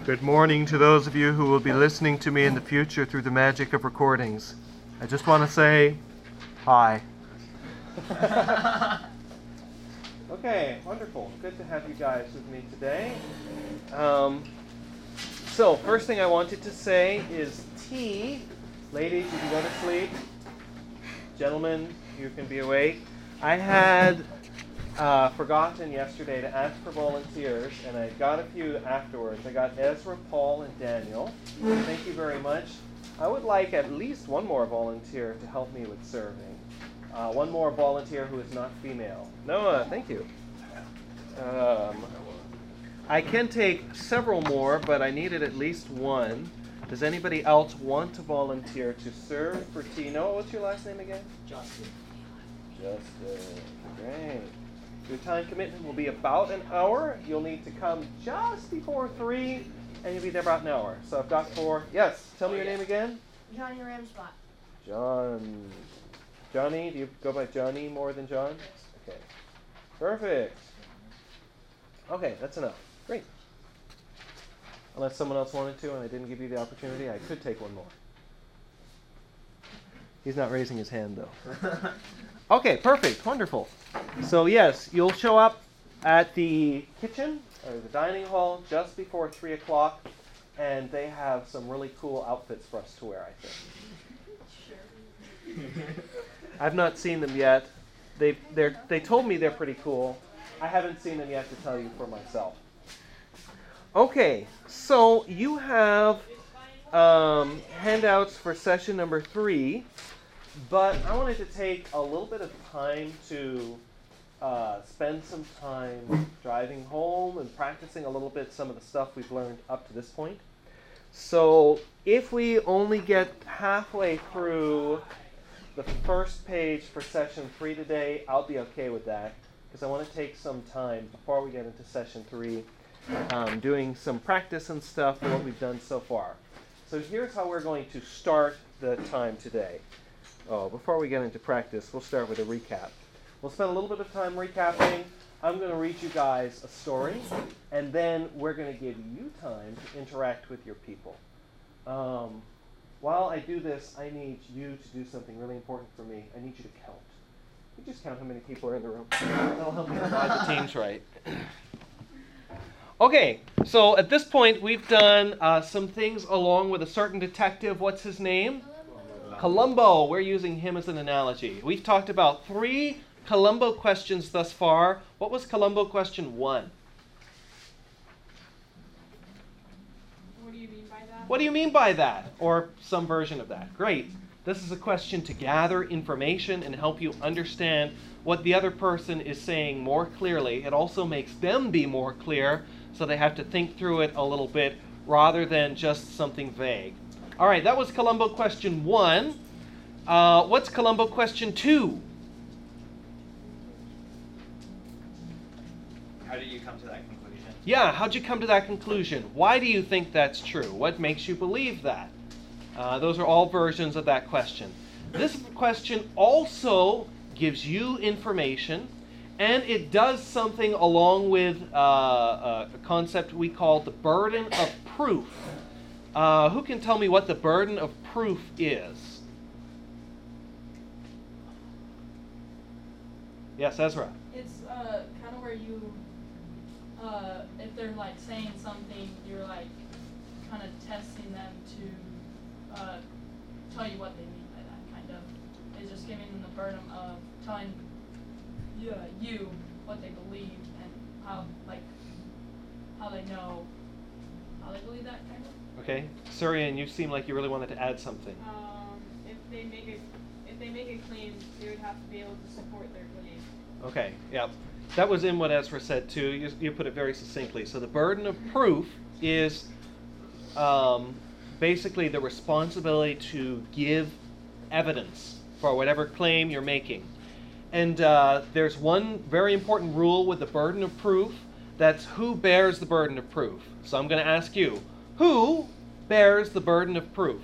Good morning to those of you who will be listening to me in the future through the magic of recordings. I just want to say hi. Okay, wonderful. Good to have you guys with me today. So, first thing I wanted to say is tea. Ladies, you can go to sleep. Gentlemen, you can be awake. I had forgotten yesterday to ask for volunteers, and I got a few afterwards. I got Ezra, Paul, and Daniel. Thank you very much. I would like at least one more volunteer to help me with serving. One more volunteer who is not female. Noah, thank you. I can take several more, but I needed at least one. Does anybody else want to volunteer to serve for tea? Noah, what's your last name again? Justin. Justin. Great. Your time commitment will be about an hour. You'll need to come just before 3, and you'll be there about an hour. So I've got 4. Yes, tell me your name again. Johnny Ramspot. John. Johnny, do you go by Johnny more than John? Okay. Perfect. Okay, that's enough. Great. Unless someone else wanted to and I didn't give you the opportunity, I could take one more. He's not raising his hand, though. Okay, perfect. Wonderful. So, yes, you'll show up at the kitchen or the dining hall just before 3 o'clock, and they have some really cool outfits for us to wear, I think. Sure. I've not seen them yet. They told me they're pretty cool. I haven't seen them yet to tell you for myself. Okay, so you have handouts for session number 3, but I wanted to take a little bit of time to spend some time driving home and practicing a little bit some of the stuff we've learned up to this point. So if we only get halfway through the first page for session 3 today, I'll be okay with that, because I want to take some time before we get into session 3 doing some practice and stuff for what we've done so far. So here's how we're going to start the time today. Before we get into practice, we'll start with a recap. We'll spend a little bit of time recapping. I'm going to read you guys a story, and then we're going to give you time to interact with your people. While I do this, I need you to do something really important for me. I need you to count. You just count how many people are in the room. That'll help me divide the teams right. Okay, so at this point, we've done some things along with a certain detective. What's his name? Columbo. We're using him as an analogy. We've talked about 3 Columbo questions thus far. What was Columbo question 1? What do you mean by that? What do you mean by that? Or some version of that. Great. This is a question to gather information and help you understand what the other person is saying more clearly. It also makes them be more clear, so they have to think through it a little bit rather than just something vague. All right, that was Columbo question 1. What's Columbo question 2? How did you come to that conclusion? Yeah, how'd you come to that conclusion? Why do you think that's true? What makes you believe that? Those are all versions of that question. This question also gives you information, and it does something along with a concept we call the burden of proof. Who can tell me what the burden of proof is? Yes, Ezra. It's kind of where you, if they're like saying something, you're like kind of testing them to tell you what they mean by that, kind of. It's just giving them the burden of telling you what they believe and how they know how they believe that, kind of. Okay, Surian, you seem like you really wanted to add something. If they make a claim, they would have to be able to support their claim. Okay, yeah. That was in what Ezra said too. You put it very succinctly. So the burden of proof is basically the responsibility to give evidence for whatever claim you're making. And there's one very important rule with the burden of proof. That's who bears the burden of proof. So I'm going to ask you, who bears the burden of proof?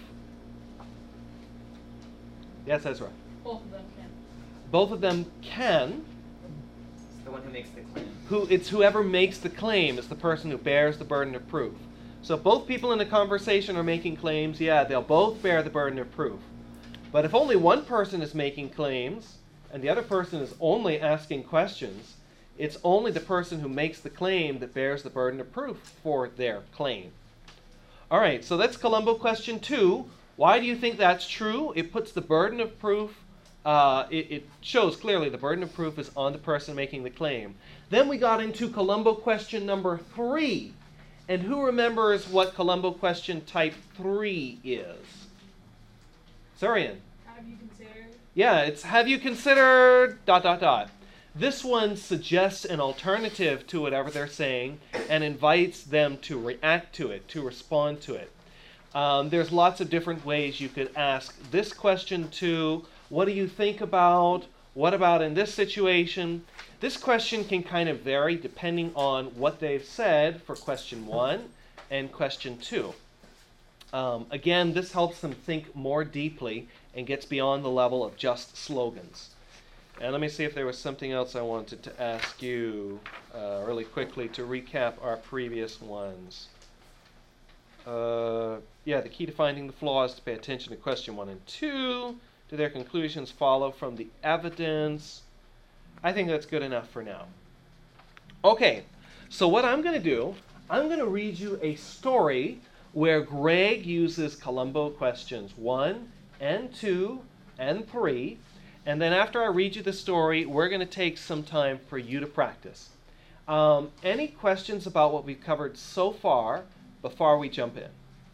Yes, Ezra. Both of them can. Both of them can. It's the one who makes the claim. It's whoever makes the claim is the person who bears the burden of proof. So if both people in the conversation are making claims, yeah, they'll both bear the burden of proof. But if only one person is making claims and the other person is only asking questions, it's only the person who makes the claim that bears the burden of proof for their claim. All right, so that's Columbo question 2. Why do you think that's true? It puts the burden of proof, it shows clearly the burden of proof is on the person making the claim. Then we got into Columbo question number 3. And who remembers what Columbo question type 3 is? Surian. Have you considered? Yeah, it's have you considered ... This one suggests an alternative to whatever they're saying and invites them to react to it, to respond to it. There's lots of different ways you could ask this question too. What do you think about? What about in this situation? This question can kind of vary depending on what they've said for question 1 and question 2. Again, this helps them think more deeply and gets beyond the level of just slogans. And let me see if there was something else I wanted to ask you really quickly to recap our previous ones. Yeah, the key to finding the flaw is to pay attention to question 1 and 2. Do their conclusions follow from the evidence? I think that's good enough for now. Okay, so what I'm going to do, I'm going to read you a story where Greg uses Columbo questions 1 and 2 and 3. And then after I read you the story, we're going to take some time for you to practice. Any questions about what we've covered so far before we jump in?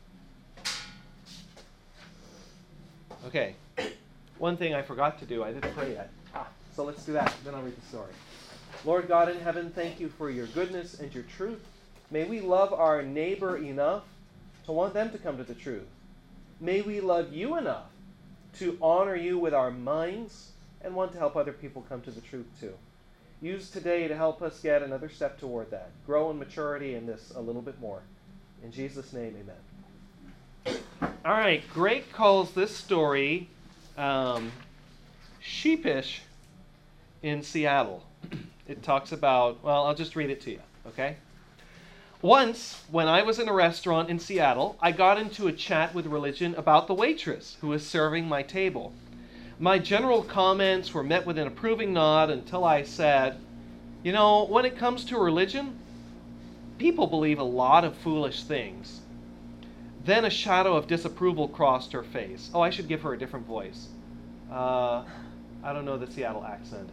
Okay. One thing I forgot to do, I didn't pray yet. So let's do that, then I'll read the story. Lord God in heaven, thank you for your goodness and your truth. May we love our neighbor enough to want them to come to the truth. May we love you enough to honor you with our minds and want to help other people come to the truth too. Use today to help us get another step toward that. Grow in maturity in this a little bit more. In Jesus' name, amen. All right, Greg calls this story Sheepish in Seattle. It talks about, well, I'll just read it to you, okay? Once, when I was in a restaurant in Seattle, I got into a chat with religion about the waitress who was serving my table. My general comments were met with an approving nod until I said, you know, when it comes to religion, people believe a lot of foolish things. Then a shadow of disapproval crossed her face. Oh, I should give her a different voice. I don't know the Seattle accent.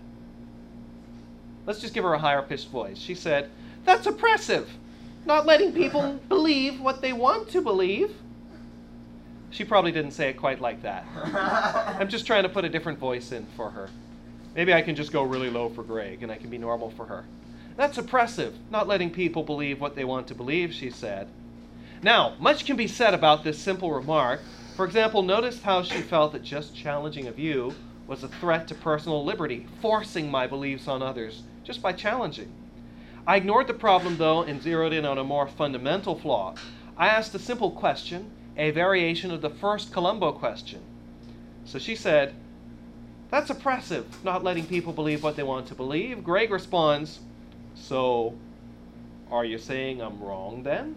Let's just give her a higher pitched voice. She said, "That's oppressive. Not letting people believe what they want to believe." She probably didn't say it quite like that. I'm just trying to put a different voice in for her. Maybe I can just go really low for Greg and I can be normal for her. "That's oppressive. Not letting people believe what they want to believe," she said. Now, much can be said about this simple remark. For example, notice how she felt that just challenging a view was a threat to personal liberty, forcing my beliefs on others just by challenging. I ignored the problem, though, and zeroed in on a more fundamental flaw. I asked a simple question, a variation of the first Columbo question. So she said, "That's oppressive, not letting people believe what they want to believe." Greg responds, "So, are you saying I'm wrong then?"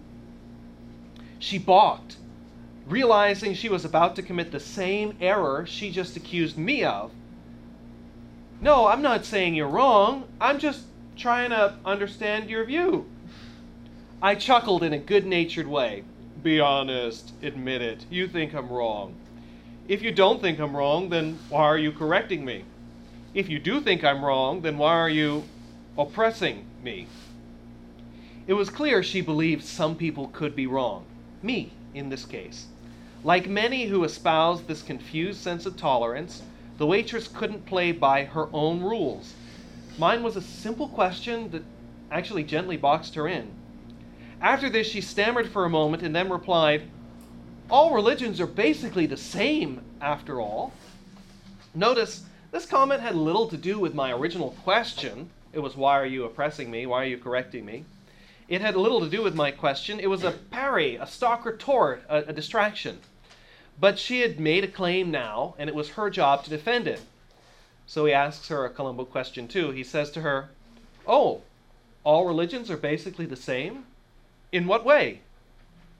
She balked, realizing she was about to commit the same error she just accused me of. "No, I'm not saying you're wrong. I'm just trying to understand your view." I chuckled in a good-natured way. "Be honest. Admit it. You think I'm wrong. If you don't think I'm wrong, then why are you correcting me? If you do think I'm wrong, then why are you oppressing me?" It was clear she believed some people could be wrong. Me, in this case. Like many who espouse this confused sense of tolerance, the waitress couldn't play by her own rules. Mine was a simple question that actually gently boxed her in. After this, she stammered for a moment and then replied, "All religions are basically the same, after all." Notice, this comment had little to do with my original question. It was, "Why are you oppressing me? Why are you correcting me?" It had little to do with my question. It was a parry, a stock retort, a distraction. But she had made a claim now, and it was her job to defend it. So he asks her a Columbo question too. He says to her, "Oh, all religions are basically the same? In what way?"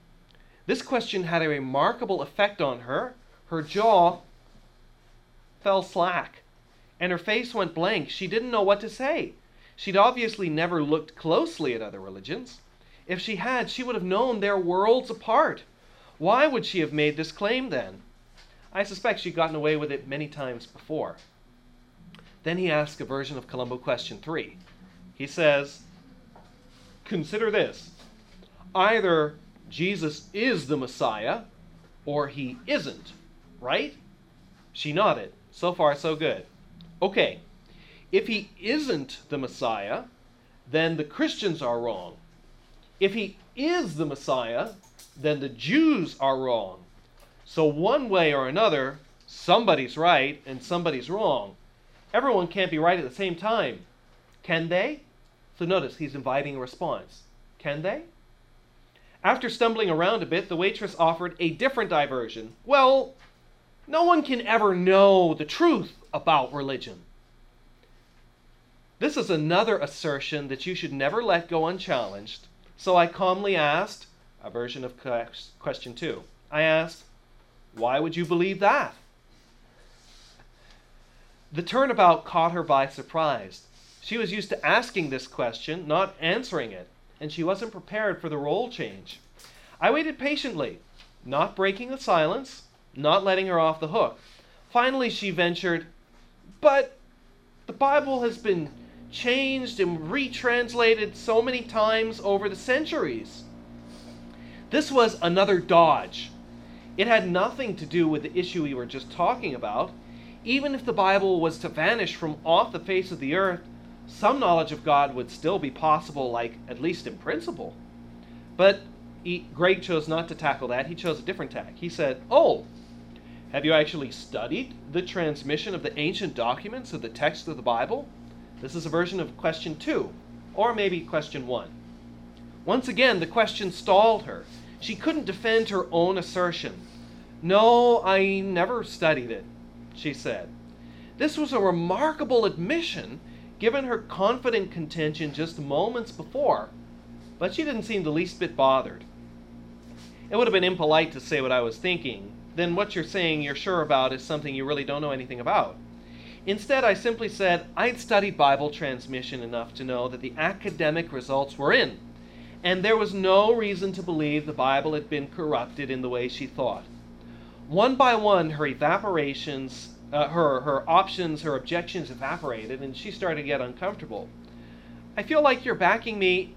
This question had a remarkable effect on her. Her jaw fell slack, and her face went blank. She didn't know what to say. She'd obviously never looked closely at other religions. If she had, she would have known they're worlds apart. Why would she have made this claim then? I suspect she'd gotten away with it many times before. Then he asked a version of Columbo question 3. He says, consider this. Either Jesus is the Messiah, or he isn't, right? She nodded. So far, so good. Okay, if he isn't the Messiah, then the Christians are wrong. If he is the Messiah, then the Jews are wrong. So one way or another, somebody's right and somebody's wrong. Everyone can't be right at the same time. Can they? So notice he's inviting a response. Can they? After stumbling around a bit, the waitress offered a different diversion. Well, no one can ever know the truth about religion. This is another assertion that you should never let go unchallenged. So I calmly asked, a version of question 2. I asked, why would you believe that? The turnabout caught her by surprise. She was used to asking this question, not answering it, and she wasn't prepared for the role change. I waited patiently, not breaking the silence, not letting her off the hook. Finally, she ventured, but the Bible has been changed and retranslated so many times over the centuries. This was another dodge. It had nothing to do with the issue we were just talking about. Even if the Bible was to vanish from off the face of the earth, some knowledge of God would still be possible, like at least in principle. But Greg chose not to tackle that. He chose a different tack. He said, oh, have you actually studied the transmission of the ancient documents of the text of the Bible? This is a version of question 2, or maybe question 1. Once again, the question stalled her. She couldn't defend her own assertion. No, I never studied it, she said. This was a remarkable admission, given her confident contention just moments before, but she didn't seem the least bit bothered. It would have been impolite to say what I was thinking. Then what you're saying you're sure about is something you really don't know anything about. Instead, I simply said I'd studied Bible transmission enough to know that the academic results were in, and there was no reason to believe the Bible had been corrupted in the way she thought. One by one, her evaporations, her options, her objections evaporated, and she started to get uncomfortable. I feel like you're backing me,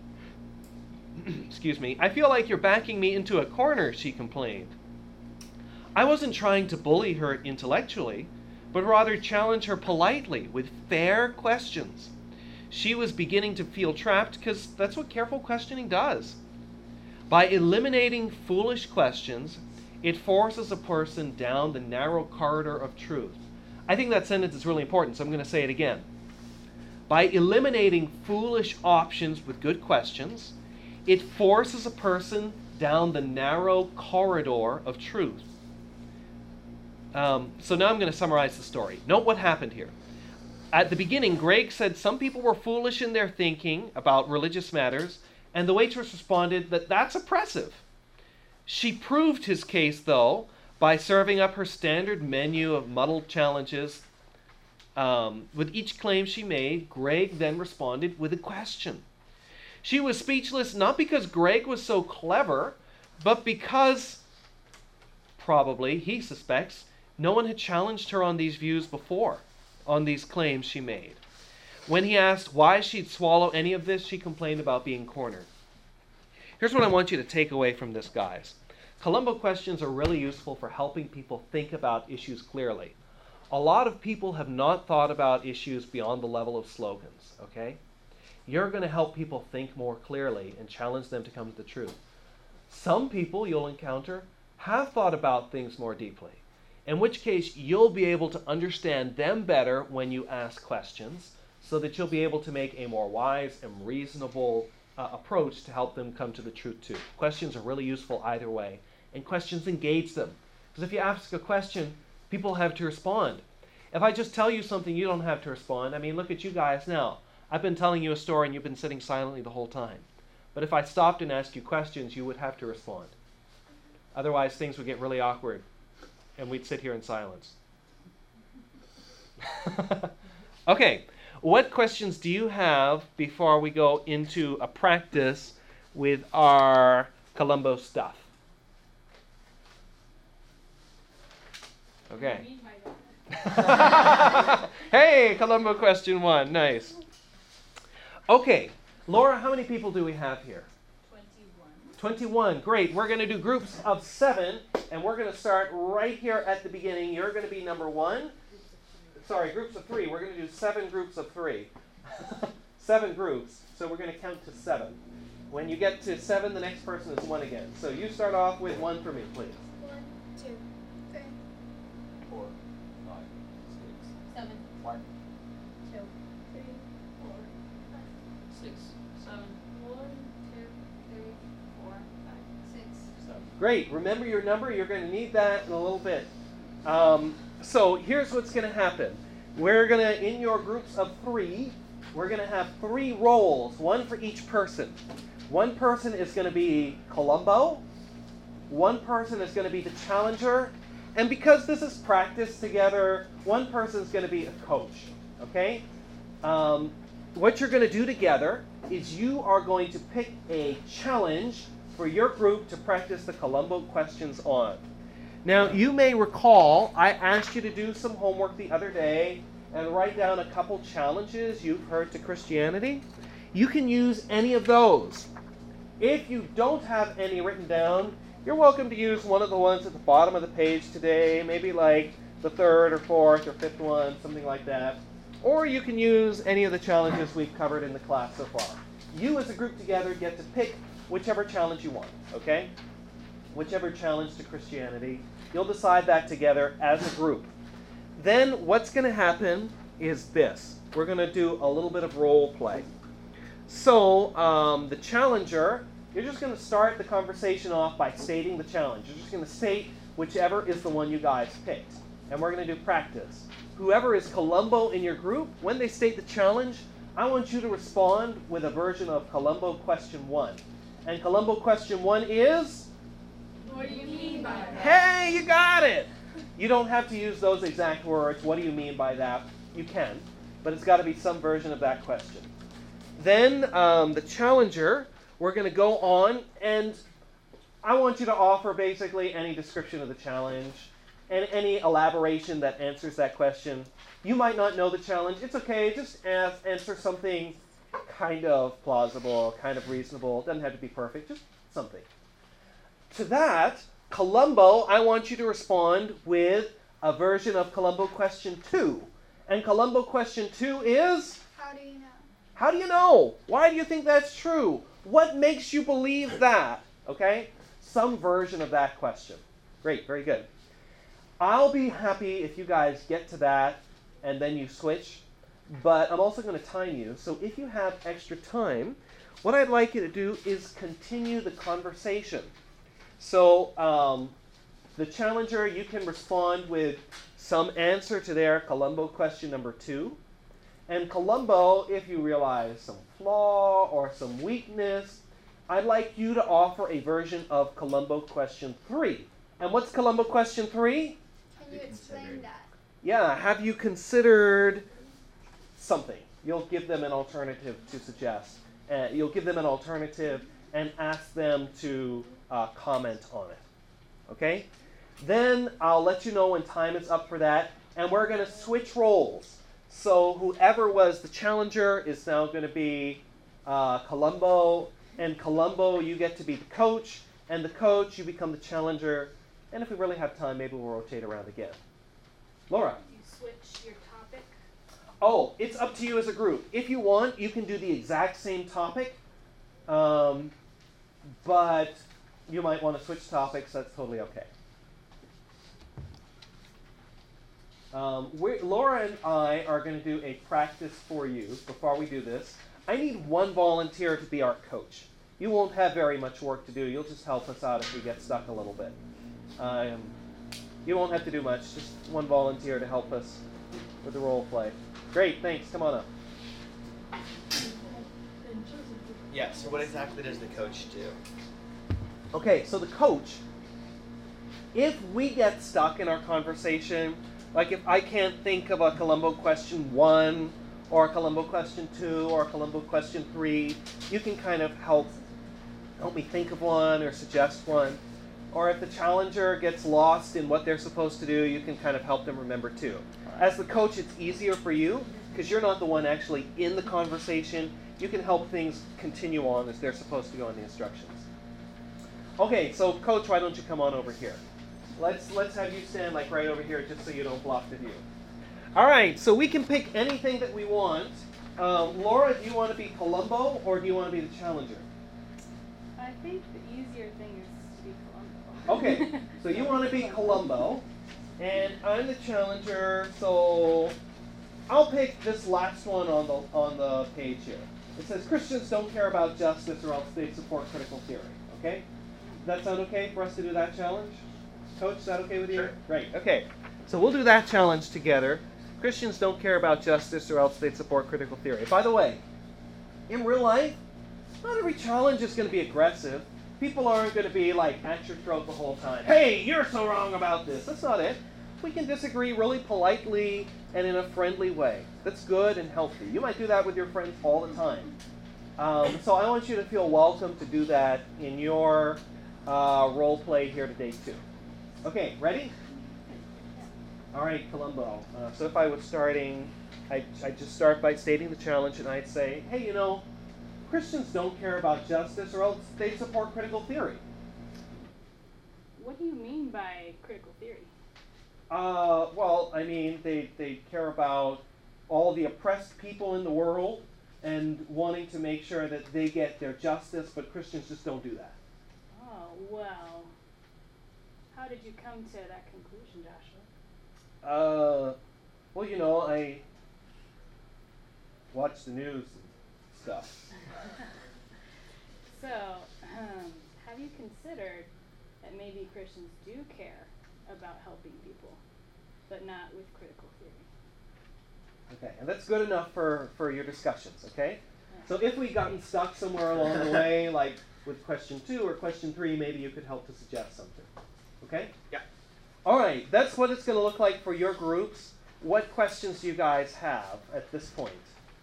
I feel like you're backing me into a corner, she complained. I wasn't trying to bully her intellectually, but rather challenge her politely with fair questions. She was beginning to feel trapped because that's what careful questioning does. By eliminating foolish questions, it forces a person down the narrow corridor of truth. I think that sentence is really important, so I'm going to say it again. By eliminating foolish options with good questions, it forces a person down the narrow corridor of truth. So now I'm going to summarize the story. Note what happened here. At the beginning, Greg said some people were foolish in their thinking about religious matters, and the waitress responded that that's oppressive. She proved his case, though, by serving up her standard menu of muddled challenges. With each claim she made, Greg then responded with a question. She was speechless not because Greg was so clever, but because, probably, he suspects, no one had challenged her on these views before, on these claims she made. When he asked why she'd swallow any of this, she complained about being cornered. Here's what I want you to take away from this, guys. Columbo questions are really useful for helping people think about issues clearly. A lot of people have not thought about issues beyond the level of slogans, okay? You're going to help people think more clearly and challenge them to come to the truth. Some people you'll encounter have thought about things more deeply, in which case you'll be able to understand them better when you ask questions, so that you'll be able to make a more wise and reasonable approach to help them come to the truth too. Questions are really useful either way, and questions engage them. Because if you ask a question, people have to respond. If I just tell you something, you don't have to respond. I mean, look at you guys now. I've been telling you a story and you've been sitting silently the whole time. But if I stopped and asked you questions, you would have to respond. Otherwise, things would get really awkward, and we'd sit here in silence. Okay, what questions do you have before we go into a practice with our Columbo stuff? What do Okay. you mean by that? Hey, Columbo question 1. Nice. Okay, Laura, how many people do we have here? 21. Great. We're going to do groups of 7, and we're going to start right here at the beginning. You're going to be number 1. Sorry, groups of 3. We're going to do 7 groups of 3. 7 groups. So we're going to count to 7. When you get to 7, the next person is 1 again. So you start off with 1 for me, please. 1, 2, 3, 4, 5, 6, 7, 1, 2, 3, 4, 6, 7. 1, 2, 3, 4, 5, 6. 7. Great. Remember your number. You're going to need that in a little bit. So here's what's going to happen. We're going to, in your groups of 3, we're going to have 3 roles, 1 for each person. One person is going to be Columbo. One person is going to be the challenger. And because this is practice together, one person is going to be a coach. Okay? What you're going to do together is you are going to pick a challenge for your group to practice the Columbo questions on. Now, you may recall I asked you to do some homework the other day and write down a couple challenges you've heard to Christianity. You can use any of those. If you don't have any written down, you're welcome to use one of the ones at the bottom of the page today, maybe like the 3rd or 4th or 5th one, something like that. Or you can use any of the challenges we've covered in the class so far. You as a group together get to pick whichever challenge you want, okay? Whichever challenge to Christianity. You'll decide that together as a group. Then what's going to happen is this. We're going to do a little bit of role play. So the challenger, you're just going to start the conversation off by stating the challenge. You're just going to state whichever is the one you guys picked. And we're going to do practice. Whoever is Columbo in your group, when they state the challenge, I want you to respond with a version of Columbo question 1. And Columbo question 1 is? What do you mean by that? Hey, you got it! You don't have to use those exact words. What do you mean by that? You can, but it's got to be some version of that question. Then the challenger, we're going to go on, and I want you to offer basically any description of the challenge and any elaboration that answers that question. You might not know the challenge. It's okay. Just answer something kind of plausible, kind of reasonable. It doesn't have to be perfect. Just something. To that, Columbo, I want you to respond with a version of Columbo question 2. And Columbo question 2 is? How do you know? How do you know? Why do you think that's true? What makes you believe that? Okay? Some version of that question. Great, very good. I'll be happy if you guys get to that and then you switch, but I'm also going to time you. So if you have extra time, what I'd like you to do is continue the conversation. So the challenger, you can respond with some answer to their Columbo question number 2. And Columbo, if you realize some flaw or some weakness, I'd like you to offer a version of Columbo question 3. And what's Columbo question 3? Can you explain that? Yeah, have you considered something? You'll give them an alternative to suggest. You'll give them an alternative and ask them to comment on it. Okay? Then I'll let you know when time is up for that, and we're going to switch roles. So whoever was the challenger is now going to be Columbo, and Columbo, you get to be the coach, and the coach, you become the challenger, and if we really have time, maybe we'll rotate around again. Laura? You switch your topic. Oh, it's up to you as a group. If you want, you can do the exact same topic, but you might want to switch topics. That's totally okay. Laura and I are going to do a practice for you before we do this. I need one volunteer to be our coach. You won't have very much work to do. You'll just help us out if we get stuck a little bit. You won't have to do much. Just one volunteer to help us with the role play. Great, thanks. Come on up. Yeah, so what exactly does the coach do? Okay, so the coach if we get stuck in our conversation, like if I can't think of a Columbo question 1 or a Columbo question 2 or a Columbo question 3, you can kind of help me think of one or suggest one. Or if the challenger gets lost in what they're supposed to do, you can kind of help them remember too. As the coach, it's easier for you because you're not the one actually in the conversation. You can help things continue on as they're supposed to go in the instructions. Okay, so coach, why don't you come on over here? Let's have you stand like right over here just so you don't block the view. All right, so we can pick anything that we want. Laura, do you want to be Columbo or do you want to be the challenger? I think the easier thing is to be Columbo. Okay, so you want to be Columbo, and I'm the challenger, so I'll pick this last one on the page here. It says Christians don't care about justice or else they support critical theory. Okay? Does that sound okay for us to do that challenge? Coach, is that okay with you? Sure. Great. Okay. So we'll do that challenge together. Christians don't care about justice or else they'd support critical theory. By the way, in real life, not every challenge is going to be aggressive. People aren't going to be like at your throat the whole time. Hey, you're so wrong about this. That's not it. We can disagree really politely and in a friendly way. That's good and healthy. You might do that with your friends all the time. So I want you to feel welcome to do that in your role play here today too. Okay, ready? All right, Columbo. So if I was starting, I'd just start by stating the challenge and I'd say, hey, you know, Christians don't care about justice or else they support critical theory. What do you mean by critical theory? Well, I mean, they care about all the oppressed people in the world and wanting to make sure that they get their justice, but Christians just don't do that. Oh, well. How did you come to that conclusion, Joshua? Well, you know, I watch the news and stuff. So, have you considered that maybe Christians do care about helping people, but not with critical theory? Okay, and that's good enough for your discussions, okay? So if we've gotten stuck somewhere along the way, like with question 2 or question 3, maybe you could help to suggest something. Okay? Yeah. All right, that's what it's going to look like for your groups. What questions do you guys have at this point?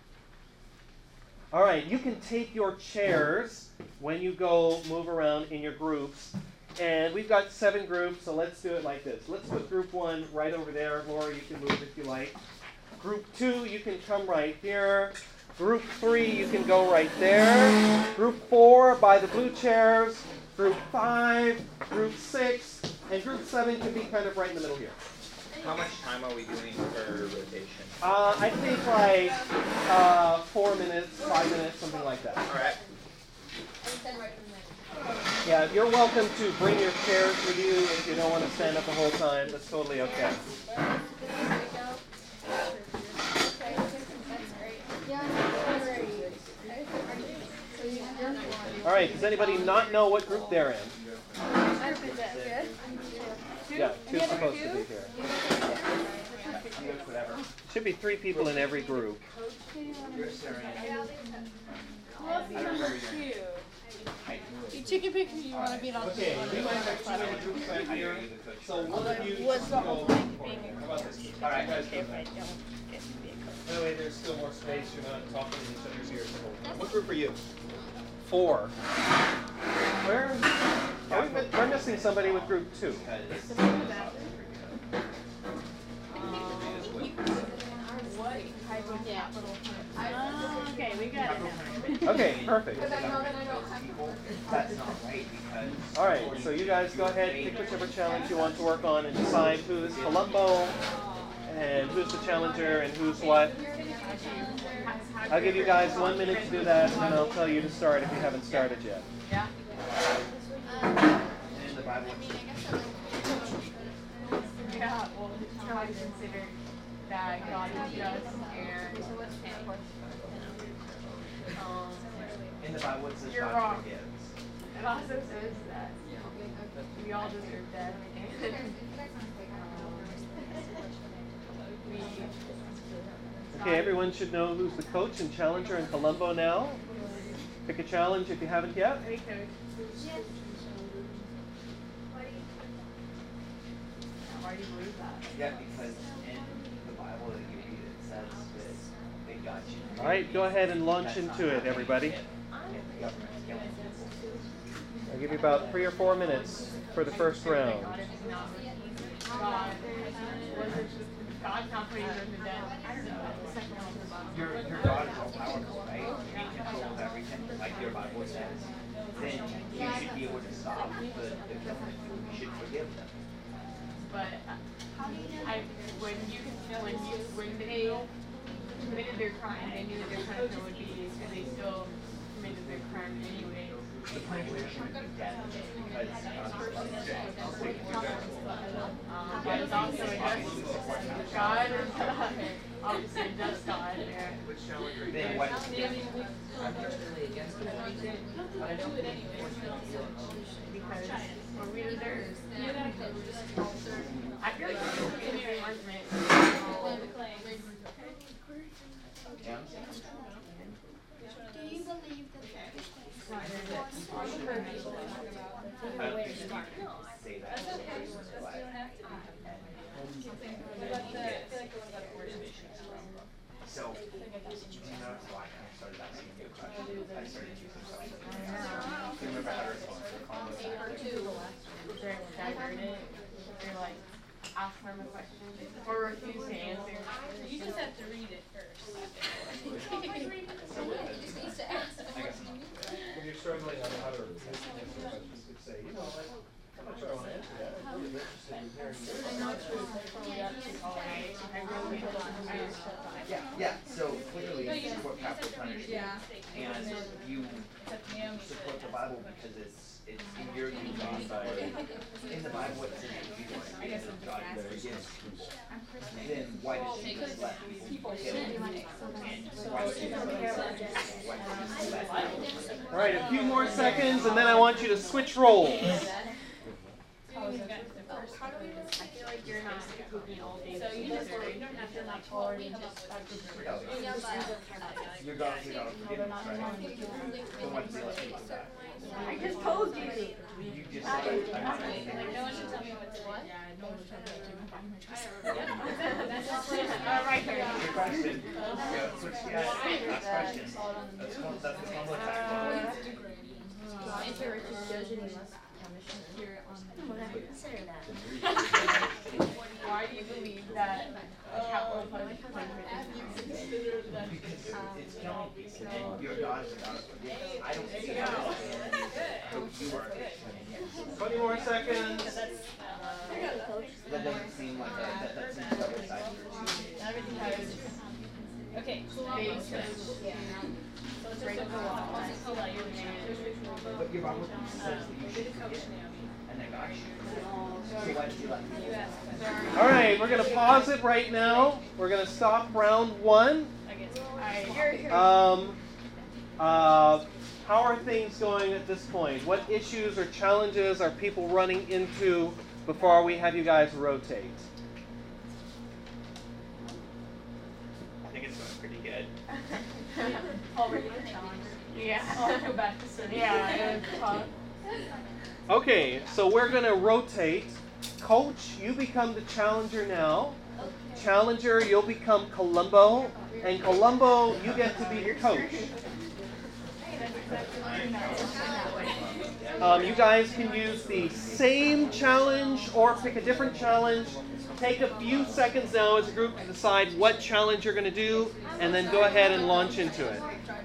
All right, you can take your chairs when you go move around in your groups. And we've got 7 groups, so let's do it like this. Let's put group 1 right over there. Laura, you can move if you like. Group 2, you can come right here. Group 3, you can go right there. Group 4, by the blue chairs. Group 5, Group 6, and Group 7 can be kind of right in the middle here. How much time are we doing for rotation? I think like 4 minutes, 5 minutes, something like that. All right. Yeah, you're welcome to bring your chairs with you if you don't want to stand up the whole time. That's totally okay. All right, does anybody not know what group they're in? Yeah, 2's supposed to be here. Should be 3 people in every group. You're staring at Who else is number 2? You take a picture, you want to be on Okay, we might have 2 other groups back here. So one of you What's the go. whole thing being a How about this? All right, guys, go. if I don't get to be a coach? That way there's still more space. You're not talking in each other's ears the whole time. What group are you? 4. We're missing somebody with group 2. What type of capital? Okay, we got it now. Okay, perfect. That's not right because. All right, so you guys go ahead, pick whichever challenge you want to work on and decide who's Columbo and who's the challenger and who's what. I'll give you guys 1 minute to do that, and then I'll tell you to start if you haven't started yet. Yeah. In the Bible. Yeah, well, try to consider that God is just and In the Bible, it says You're God wrong. forgives. it also says that we all deserve death and Okay, everyone should know who's the coach and challenger in Columbo now. Pick a challenge if you haven't yet. Hey, coach. Why do you believe that? Yeah, because in the Bible that you read, it says that they got you. All right, go ahead and launch into it, everybody. I'll give you about 3 or 4 minutes for the first round. God's not putting you in the dead. I don't know. The second one on the bottom. Your God is all powerful, right? In control of everything, like your Bible says. Then you should be able to stop the killing. You should forgive them. But when they committed their crime, they knew that their punishment would be, and they still committed their crime anyway. The punishment should be death because God is also a just God. Obviously a just God. then what? I'm personally against it, but I don't do it anyway. Because we deserve. I feel like it's an argument. Yeah. Do you believe that Say that. So, do you know why I started asking you a question? I started using questions. Do you remember how to respond to the combo? They're like, ask them a question or refuse to answer. You just have to read it first. When you're struggling on how to answer questions, you could say, I'm not sure I want to answer that. I'm really interested in hearing your Yeah, so clearly you support capital punishment. And you support the Bible because it's in your view, God. In the Bible it says that God forgives people. Then why does she just let people kill? And why does she just let people? All right, a few more seconds, and then I want you to switch roles. I feel like you're not cooking all day. So you don't have to not forward and just Your God is a God of forgiveness, right? So why does he let people die? I just told you. You just said I'm not going to No one should tell me what to do. Yeah, no one should tell me what to do. Right here. Your question. Yeah, switch. Yeah, last question. That's the combo attack. Why do you believe that capital punishment is Because it's killing people. And your God is a God of forgiveness. I don't see how you are. 20 more seconds. That doesn't seem like that seems double-sided. Okay. But your Bible says that you should forgive. And that God should. So why did you let me? All right, we're going to pause it right now. We're going to stop round 1. How are things going at this point? What issues or challenges are people running into before we have you guys rotate? I think it's going pretty good. already a challenge? Yeah. I'll go back to study. Yeah. Okay, so we're going to rotate. Coach, you become the challenger now. Challenger, you'll become Columbo. And Columbo, you get to be the coach. You guys can use the same challenge or pick a different challenge. Take a few seconds now as a group to decide what challenge you're going to do, and then go ahead and launch into it.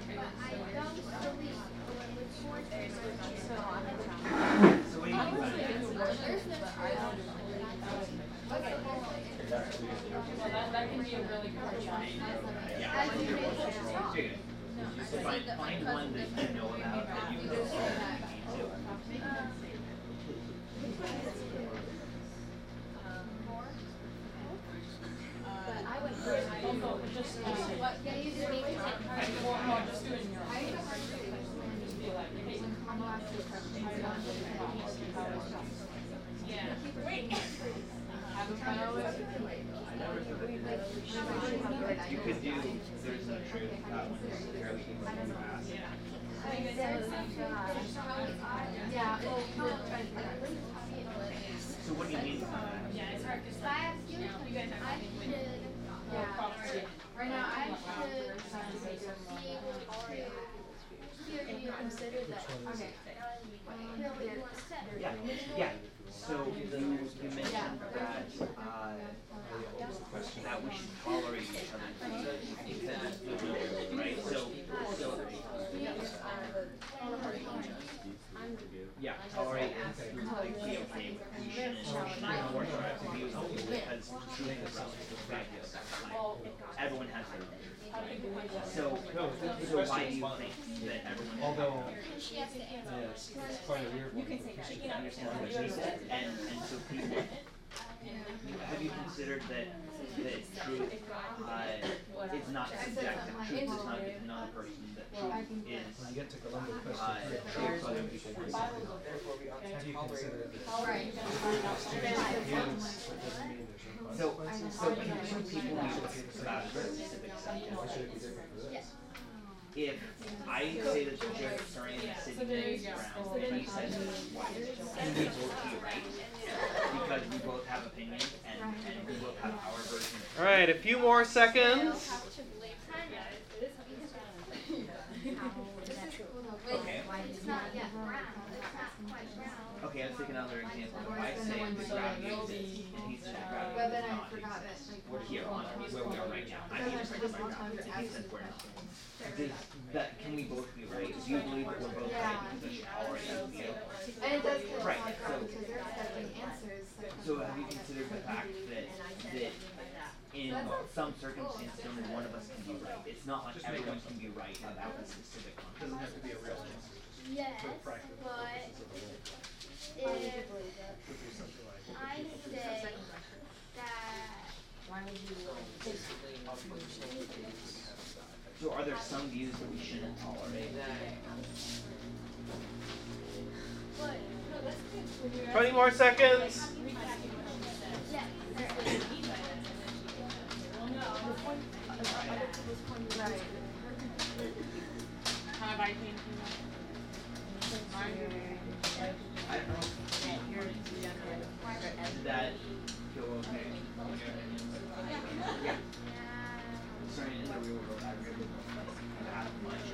That can be a really good challenge. So find one that you know about that you know. You could do, there's no truth, that one is fairly easy to ask. So what do you mean by that? if I have students, I should, right now I should be able to give you consider that. Okay. Yeah. So you mentioned that we should tolerate each other, right? So yeah, tolerate and like be okay. We shouldn't force to be okay because everyone has their own. So why do you think that everyone? Although, She has to answer. yeah, it's quite a weird one. She can understand what she said, and so people. Have you considered that truth is not subjective? Truth is not dependent on a person. That truth When you is get to Columbo question, true to other people. have you considered that Right. So two people need about a specific subject. Yes. If I say that the jokes are in the city around, and he says white, can we both be right? Because we both have opinions and we both have our version. All right, a few more seconds. Okay. It's not yet brown. It's not quite brown. Okay, let's take another example. If I say the gravity exists and he says gravity But then does I not forgot exist, that, like, we're here on where we are right now. I need to bring my gravity and he says we're not. Can we both be right? Do you believe that we're both right because we already feel? And it does kind of Right, like so- because they're accepting answers. So have you considered the fact that in some circumstances only one of us can be right? It's not like everyone can be right about a specific one. doesn't have to be a real answer. Yes, but if I say that So are there some views that we shouldn't tolerate? 20 more seconds. Have I changed you? I don't know. Did that feel okay? Yeah. Sorry, in the real world, I really don't have much.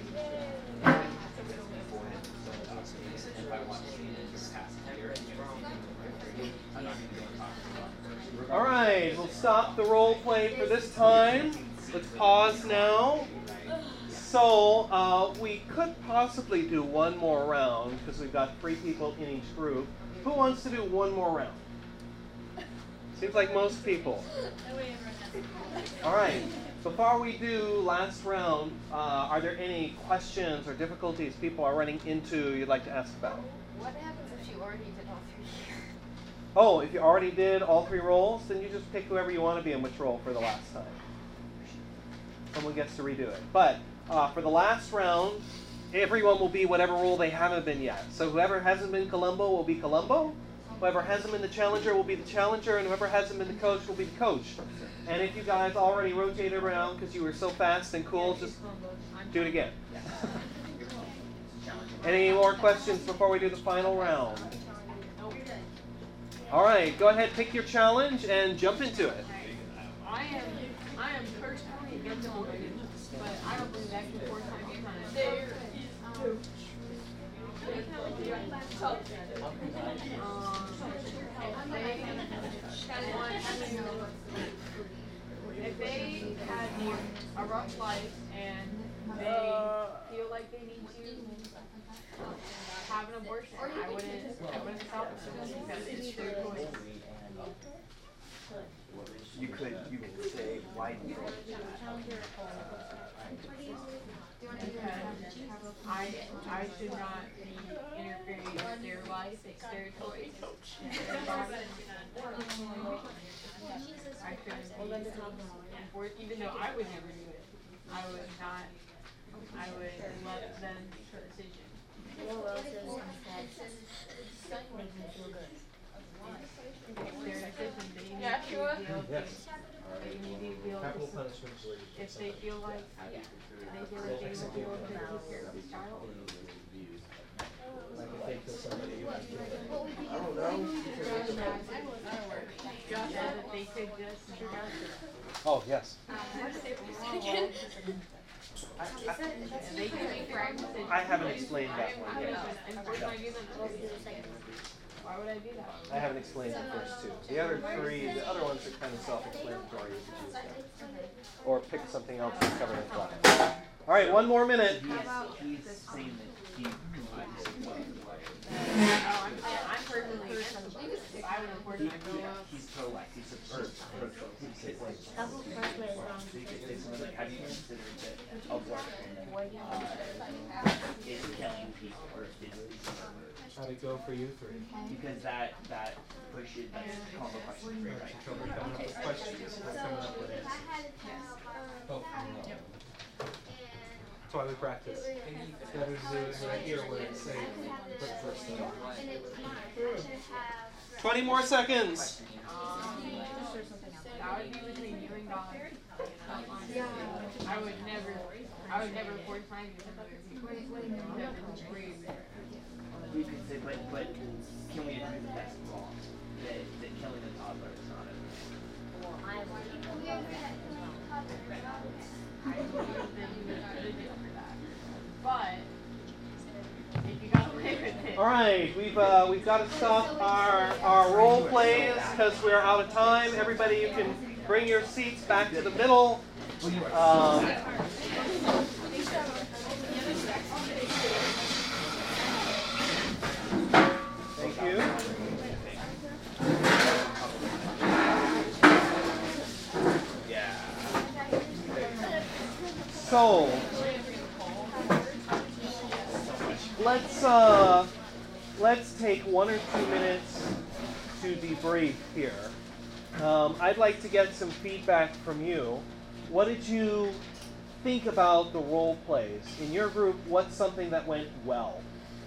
If I want to see it, just pass it here. I'm not going to go and talk about it. All right, we'll stop the role play for this time. Let's pause now. So we could possibly do one more round because we've got 3 people in each group. Who wants to do one more round? Seems like most people. All right. Before we do last round, are there any questions or difficulties people are running into you'd like to ask about? What happens if you already did all 3? Oh, if you already did all 3 roles, then you just pick whoever you want to be in which role for the last time. Someone gets to redo it. But for the last round, everyone will be whatever role they haven't been yet. So whoever hasn't been Columbo will be Columbo. Whoever hasn't been the challenger will be the challenger, and whoever hasn't been the coach will be the coach. And if you guys already rotated around because you were so fast and cool, just do it again. Any more questions before we do the final round? All right, go ahead, pick your challenge and jump into it. I am personally against abortion, but I don't believe that can force my views on it. If they had a rough life and they feel like they need to have an abortion, I wouldn't stop them because it's their choice. You could say, why do you think I should not be interfering with their life, it's their choice. I couldn't be, even though I would never do it, I would let them make the decision. It's their decision, they need to be able to, they need to be able Capital to, punishment. if they feel like they will be able to take care of the child. Like if they kill somebody, you have to do that. what would you do? I don't know. they could just make up. Oh, yes. They could make practice. I haven't explained that one yet. Why would I do that? I haven't explained the first two. The other ones are kind of self-explanatory. Or pick something else that's covered in class. All right, one more minute. He's saying that he I'm personally if I would report it, I'd go up. he's pro-life. He's pro-choice. He could like, so you could say something like, have you considered that abortion is killing people or is How'd it go for you three? because that pushes combo question three, right? Trouble coming up with questions, not coming up with answers. Oh, no. That's why we practice. It's better to do it right here where it's safe. Put first thing. 20 more seconds. That would be between you and God. I would never force my view on other people. You could say, but can we agree that that's wrong? That killing a toddler is not okay? But if you got away with it. All right, we've got to stop our role plays because we're out of time. Everybody, you can bring your seats back to the middle. Thank you. So let's take 1 or 2 minutes to debrief here. I'd like to get some feedback from you. What did you think about the role plays? In your group, what's something that went well?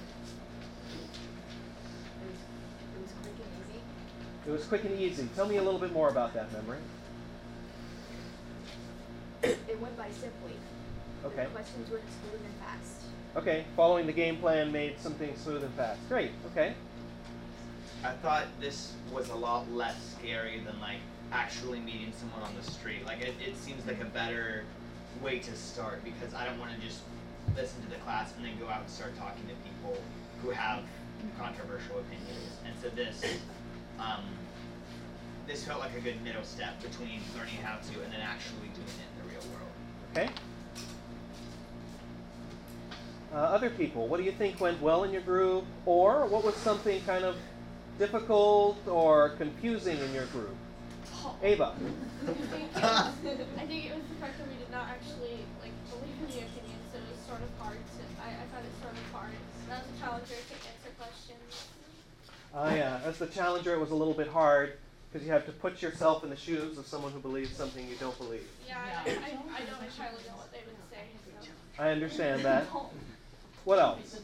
It was quick and easy. Tell me a little bit more about that memory. It went by simply. Okay. The questions went smooth and fast. Okay, following the game plan made something smooth and fast. Great, okay. I thought this was a lot less scary than like actually meeting someone on the street. Like it seems like a better way to start because I don't want to just listen to the class and then go out and start talking to people who have controversial opinions. And so this felt like a good middle step between learning how to and then actually doing it in the real world. Okay. Other people, what do you think went well in your group? Or what was something kind of difficult or confusing in your group? Ava. I think it was the fact that we did not actually believe in the opinion, so it was sort of hard to. I found it sort of hard. As a challenger to answer questions. Yeah, as the challenger, it was a little bit hard because you have to put yourself in the shoes of someone who believes something you don't believe. Yeah, I don't entirely know what they would say. So. I understand that. What else?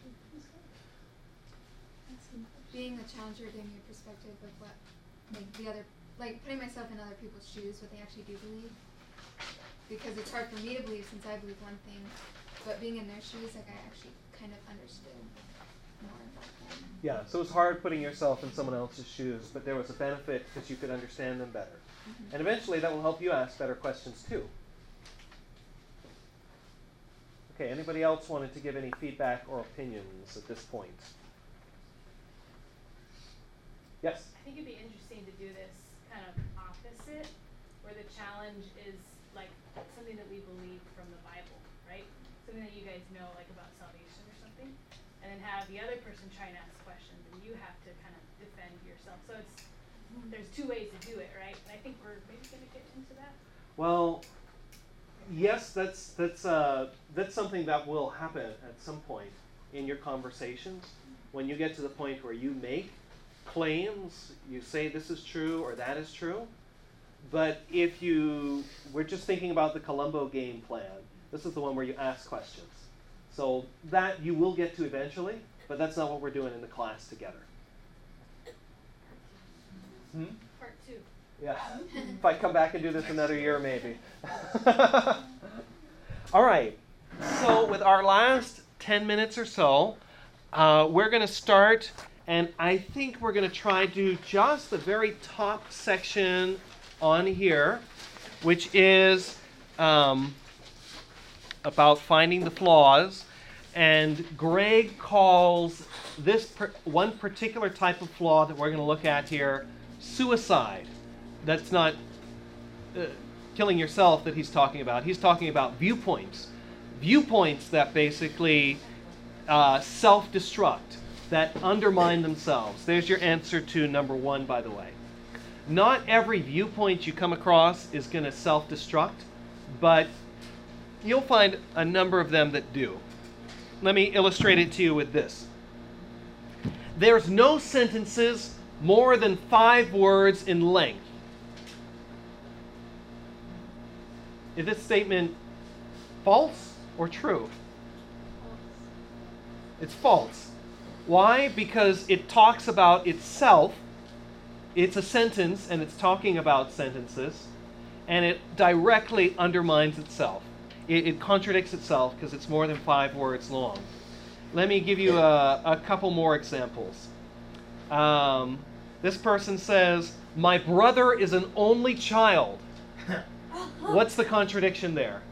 Being a challenger gave me a perspective of what, putting myself in other people's shoes, what they actually do believe. Because it's hard for me to believe since I believe one thing, but being in their shoes, I actually kind of understood more. Yeah, so it was hard putting yourself in someone else's shoes, but there was a benefit because you could understand them better. Mm-hmm. And eventually that will help you ask better questions too. Okay, anybody else wanted to give any feedback or opinions at this point? Yes? I think it'd be interesting to do this kind of opposite, where the challenge is like something that we believe from the Bible, right? Something that you guys know about salvation or something. And then have the other person try and ask questions and you have to kind of defend yourself. So there's 2 ways to do it, right? And I think we're maybe going to get into that. Well, yes, that's something that will happen at some point in your conversations. When you get to the point where you make claims, you say this is true or that is true. But we're just thinking about the Columbo game plan. This is the one where you ask questions. So that you will get to eventually, but that's not what we're doing in the class together. Part 2. Yeah, if I come back and do this another year, maybe. All right, so with our last 10 minutes or so, we're going to start And I think we're going to try to do just the very top section on here, which is about finding the flaws. And Greg calls this one particular type of flaw that we're going to look at here suicide. That's not killing yourself that he's talking about. He's talking about viewpoints. Viewpoints that basically self-destruct, that undermine themselves. There's your answer to number 1, by the way. Not every viewpoint you come across is going to self-destruct, but you'll find a number of them that do. Let me illustrate it to you with this. There's no sentences more than 5 words in length. Is this statement false or true? It's false. Why? Because it talks about itself. It's a sentence and it's talking about sentences, and it directly undermines itself. It contradicts itself because it's more than 5 words long. Let me give you a couple more examples. This person says, "My brother is an only child." What's the contradiction there?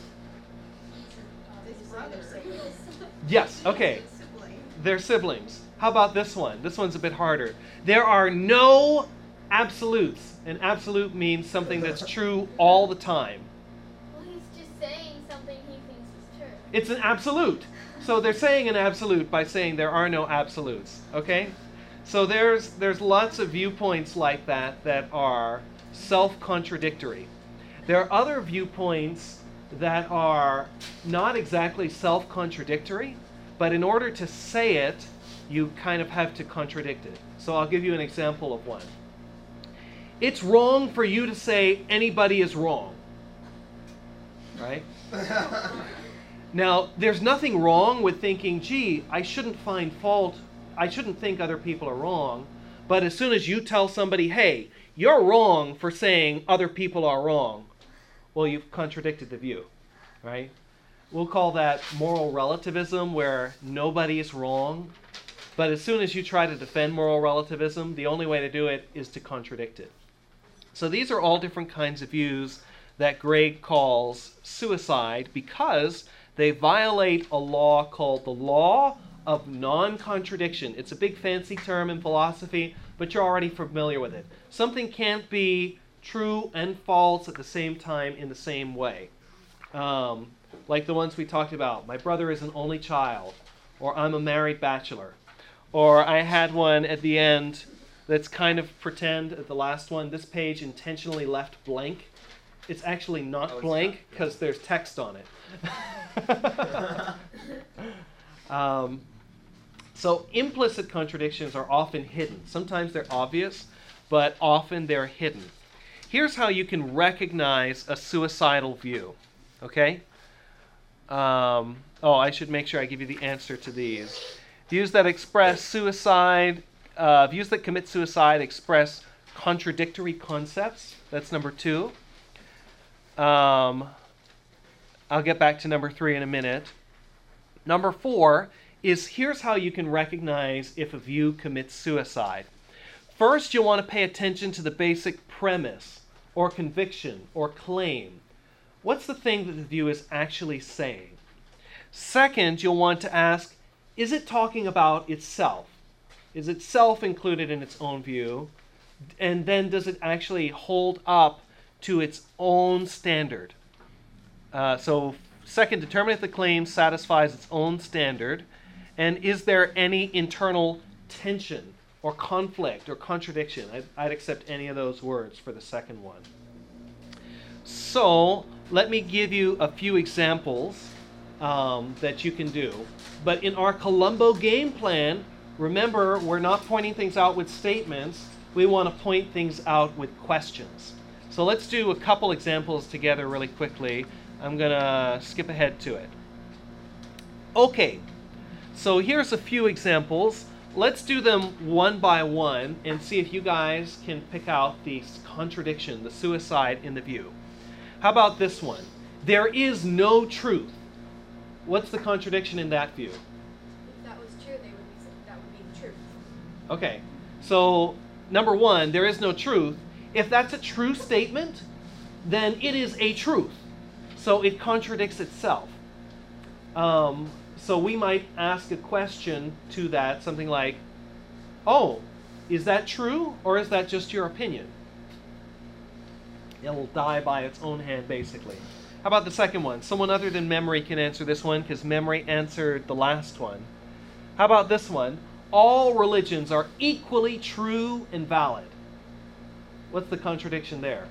Yes, okay. They're siblings. How about this one? This one's a bit harder. There are no absolutes. An absolute means something that's true all the time. Well, he's just saying something he thinks is true. It's an absolute. So they're saying an absolute by saying there are no absolutes. Okay? So there's lots of viewpoints like that that are self-contradictory. There are other viewpoints that are not exactly self-contradictory, but in order to say it, you kind of have to contradict it. So I'll give you an example of one. It's wrong for you to say anybody is wrong. Right? Now, there's nothing wrong with thinking, gee, I shouldn't find fault. I shouldn't think other people are wrong. But as soon as you tell somebody, hey, you're wrong for saying other people are wrong, well, you've contradicted the view, right? We'll call that moral relativism, where nobody is wrong. But as soon as you try to defend moral relativism, the only way to do it is to contradict it. So these are all different kinds of views that Greg calls suicide because they violate a law called the law of non-contradiction. It's a big fancy term in philosophy, but you're already familiar with it. Something can't be true and false at the same time in the same way. Like the ones we talked about. My brother is an only child, or I'm a married bachelor. Or I had one at the end that's kind of pretend at the last one. This page intentionally left blank. It's actually not blank because there's text on it. So implicit contradictions are often hidden. Sometimes they're obvious, but often they're hidden. Here's how you can recognize a suicidal view. Okay? I should make sure I give you the answer to these. Views that express suicide, views that commit suicide express contradictory concepts. That's number 2. I'll get back to number 3 in a minute. Number 4 is here's how you can recognize if a view commits suicide. First, you'll want to pay attention to the basic premise or conviction or claim. What's the thing that the view is actually saying? Second, you'll want to ask, is it talking about itself? Is itself included in its own view? And then does it actually hold up to its own standard? So second, determine if the claim satisfies its own standard. And is there any internal tension or conflict or contradiction? I'd accept any of those words for the second one. So let me give you a few examples that you can do. But in our Columbo game plan, remember, we're not pointing things out with statements. We want to point things out with questions. So let's do a couple examples together really quickly. I'm going to skip ahead to it. Okay, so here's a few examples. Let's do them one by one and see if you guys can pick out the contradiction, the suicide in the view. How about this one? There is no truth. What's the contradiction in that view? If that was true, that would be the truth. Okay, so number one, there is no truth. If that's a true statement, then it is a truth. So it contradicts itself. So we might ask a question to that, something like, oh, is that true, or is that just your opinion? It'll die by its own hand, basically. How about the second one? Someone other than memory can answer this one, because memory answered the last one. How about this one? All religions are equally true and valid. What's the contradiction there?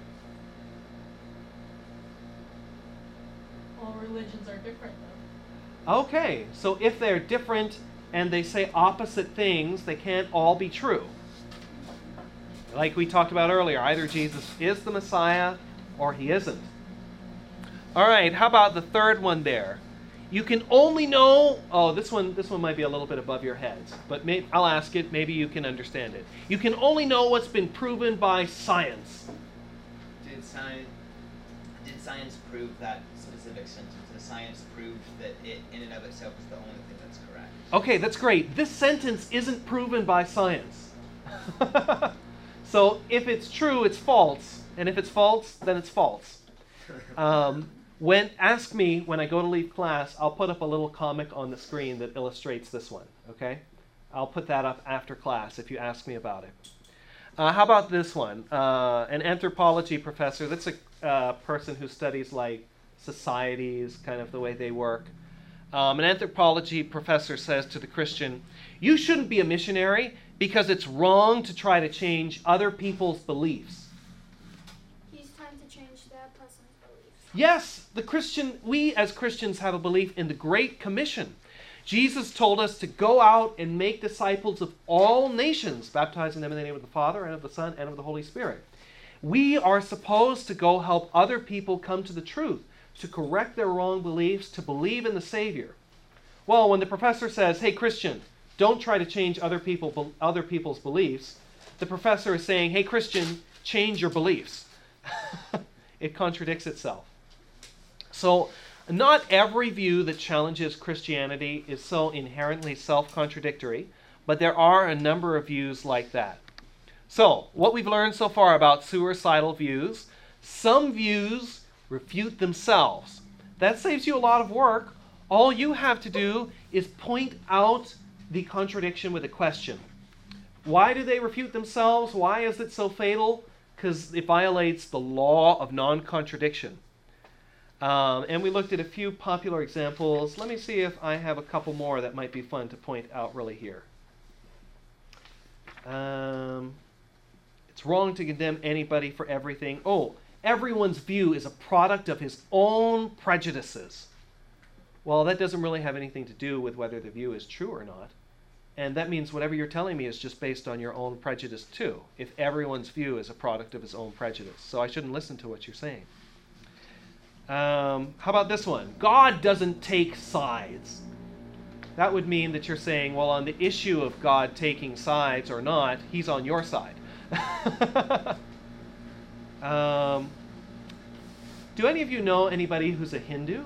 All religions are different, though. Okay, so if they're different and they say opposite things, they can't all be true. Like we talked about earlier, either Jesus is the Messiah or he isn't. All right, how about the third one there? You can only know, this one might be a little bit above your heads, but I'll ask it, maybe you can understand it. You can only know what's been proven by science. Did science prove that specific sentence? Has science proved that it in and of itself is the only thing that's correct? Okay, that's great. This sentence isn't proven by science. So if it's true, it's false. And if it's false, then it's false. Ask me when I go to leave class, I'll put up a little comic on the screen that illustrates this one, okay? I'll put that up after class if you ask me about it. How about this one? An anthropology professor, that's a person who studies like societies, kind of the way they work. An anthropology professor says to the Christian, you shouldn't be a missionary because it's wrong to try to change other people's beliefs. He's trying to change that person's beliefs. Yes, we as Christians have a belief in the Great Commission. Jesus told us to go out and make disciples of all nations, baptizing them in the name of the Father and of the Son and of the Holy Spirit. We are supposed to go help other people come to the truth, to correct their wrong beliefs, to believe in the Savior. Well, when the professor says, hey, Christian, don't try to change other people's beliefs, the professor is saying, hey, Christian, change your beliefs. It contradicts itself. So not every view that challenges Christianity is so inherently self-contradictory, but there are a number of views like that. So what we've learned so far about suicidal views, some views refute themselves. That saves you a lot of work. All you have to do is point out the contradiction with a question. Why do they refute themselves? Why is it so fatal? Because it violates the law of non-contradiction. And we looked at a few popular examples. Let me see if I have a couple more that might be fun to point out really here. It's wrong to condemn anybody for everything. Everyone's view is a product of his own prejudices. Well, that doesn't really have anything to do with whether the view is true or not. And that means whatever you're telling me is just based on your own prejudice too, if everyone's view is a product of his own prejudice. So I shouldn't listen to what you're saying. How about this one? God doesn't take sides. That would mean that you're saying, well, on the issue of God taking sides or not, he's on your side. Do any of you know anybody who's a Hindu?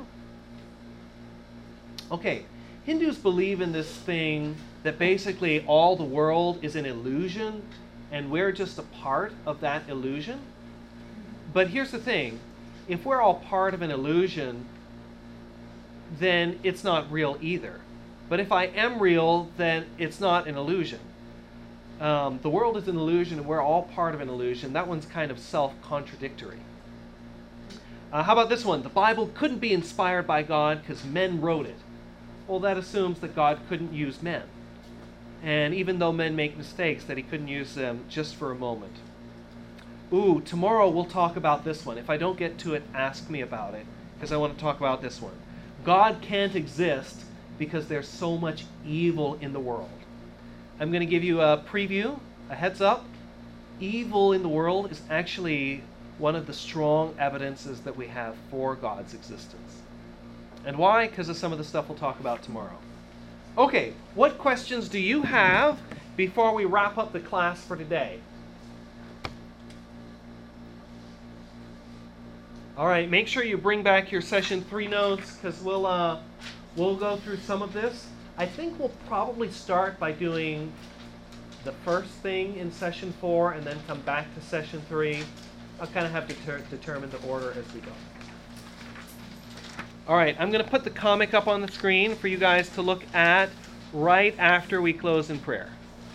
Okay, Hindus believe in this thing that basically all the world is an illusion and we're just a part of that illusion. But here's the thing, if we're all part of an illusion, then it's not real either. But if I am real, then it's not an illusion. The world is an illusion and we're all part of an illusion. That one's kind of self-contradictory. How about this one? The Bible couldn't be inspired by God because men wrote it. Well, that assumes that God couldn't use men. And even though men make mistakes, that he couldn't use them just for a moment. Tomorrow we'll talk about this one. If I don't get to it, ask me about it, because I want to talk about this one. God can't exist because there's so much evil in the world. I'm going to give you a preview, a heads up. Evil in the world is actually one of the strong evidences that we have for God's existence. And why? Because of some of the stuff we'll talk about tomorrow. Okay, what questions do you have before we wrap up the class for today? All right, make sure you bring back your session 3 notes because we'll go through some of this. I think we'll probably start by doing the first thing in session 4 and then come back to session 3. I'll kind of have to determine the order as we go. All right, I'm going to put the comic up on the screen for you guys to look at right after we close in prayer.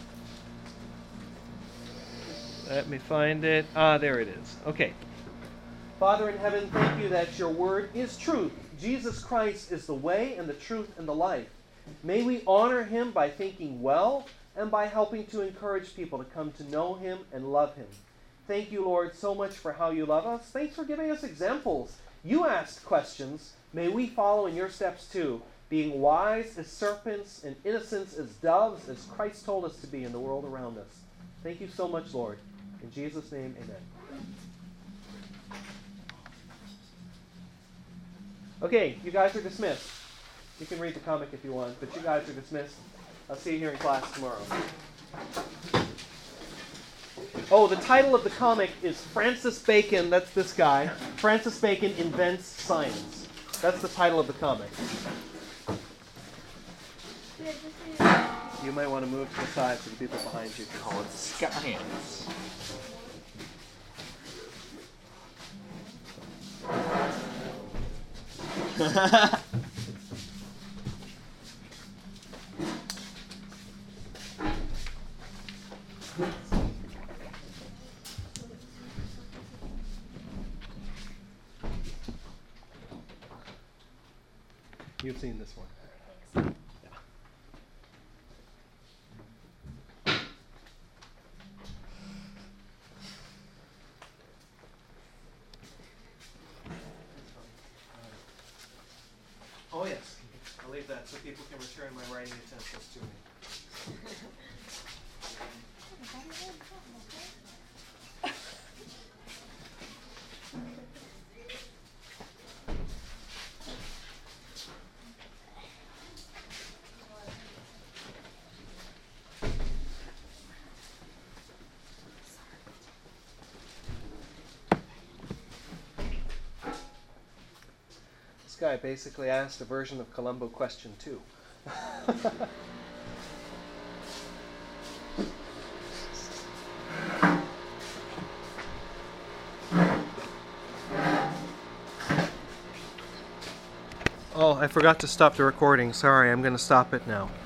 Let me find it. There it is. Okay. Father in heaven, thank you that your word is truth. Jesus Christ is the way and the truth and the life. May we honor him by thinking well and by helping to encourage people to come to know him and love him. Thank you, Lord, so much for how you love us. Thanks for giving us examples. You asked questions. May we follow in your steps too, being wise as serpents and innocent as doves, as Christ told us to be in the world around us. Thank you so much, Lord. In Jesus' name, amen. Okay, you guys are dismissed. You can read the comic if you want, but you guys are dismissed. I'll see you here in class tomorrow. Oh, the title of the comic is Francis Bacon, that's this guy. Francis Bacon Invents Science. That's the title of the comic. You might want to move to the side so the people behind you can call it science. You've seen this one. Yeah. Oh yes, I'll leave that so people can return my writing utensils to me. This guy basically asked a version of Columbo question 2. Oh, I forgot to stop the recording. Sorry, I'm going to stop it now.